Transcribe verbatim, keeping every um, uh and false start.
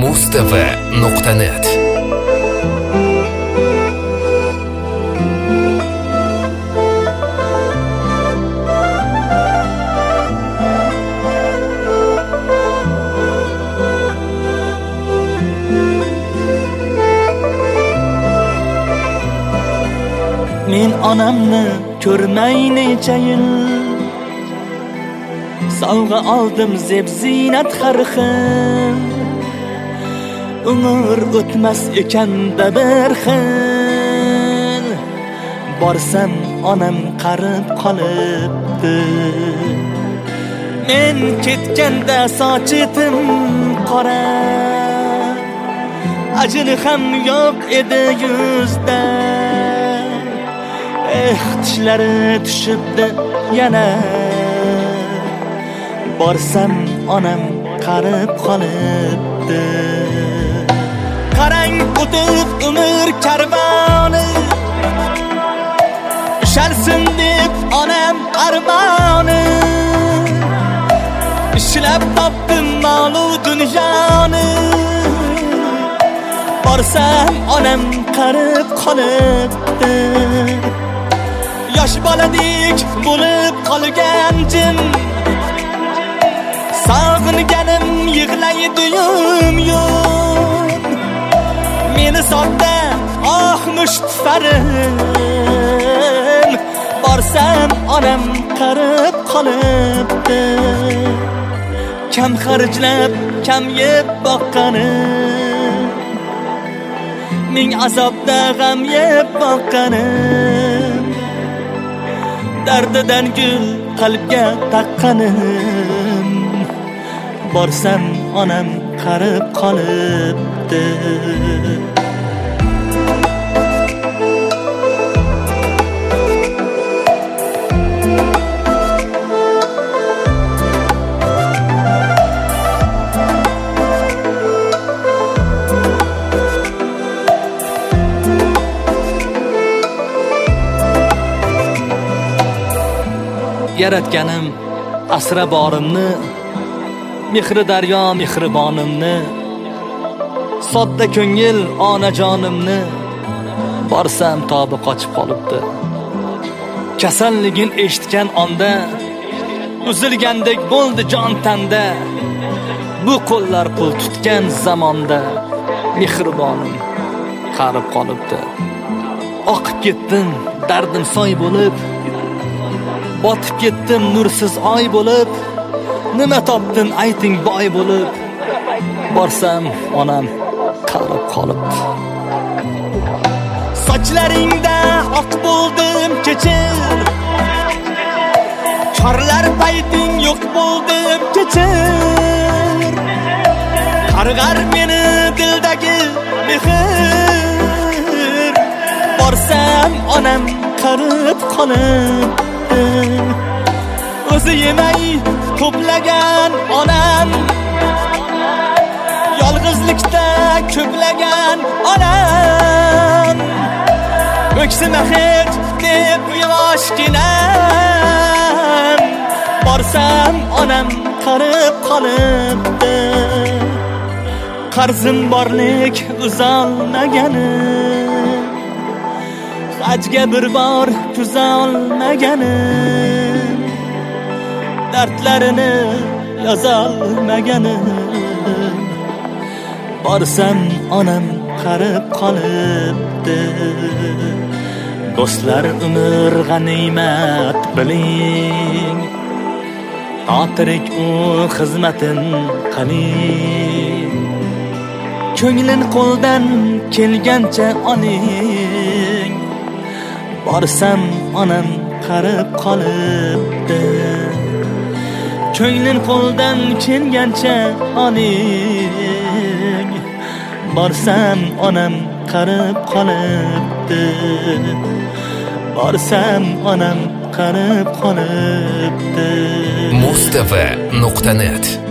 Mustafa nuqta net. Men onamni ko'rmay necha yil sovg'a oldim zeb zinat har xil. Umr o'tmas ekanda bir xil. Borsam onam qarib qolibdi. Men ketganda sochitim qora, ajini ham yo'q edi yuzda. Eh, tishlari tushibdi yana. Borsam onam qarib qolibdi. Qarang o'tib umr karvoni, ushalsin deb onam armoni. Ishlab topdim molu dunyoni. Borsam onam qarib qolibdi. Yosh boladek bo'lib qolgan jin, sog'inganim yig'laydi yum-yum. Meni sotda oh mushtfarim. Borsam onam qarib qolibdi. Kam xarjlab kam yeb boqqanim, ming azobda g'am yeb boqqanim. Dardidan gul qalbga taqqanim. Borsam onam qarib qolibdi. Yaratganim asra borimni, mehri daryo mehribonimni, sodda ko'ngil onajonimni. Borsam tobi qochib qolibdi. Kasalligin eshitgan onda uzilgandek bo'ldi jon tanda. Bu qo'llar pul tutgan zamonda mehribonim qarib qolibdi. Oqib ketdim dardim soy bo'lib, botib ketdim nursiz oy bo'lib. Nima topdin ayting boy bo'lib. Borsam onam qarib qolibdi. Sochlaringda oq bo'ldim kechir, chorlar payting yo'q bo'ldim kechir. Qarg'ar meni dildagi mehr. Borsam onam qarib qolibdi. O'zi yemay to'plagan onam, yolg'izlikda ko'plagan onam. O'ksima hech deb yoshginam. Borsam onam qarib qolibdi. Qarzim borlik uzolmaganim, hajga bir bor tuzolmaganim. Dardlarini yozolmaganim. Borsam onam qarib qolibdi. Do'stlar umr g'animat biling, totirik u xizmatin qiling. Ko'nglin qo'ldan kelgancha oling. Borsam onam qarib qolibdi. Ko'nglin qo'ldan kelgancha oling. Borsam onam qarib qolibdi. Borsam onam qarib qolibdi. Mustafa nuqta net.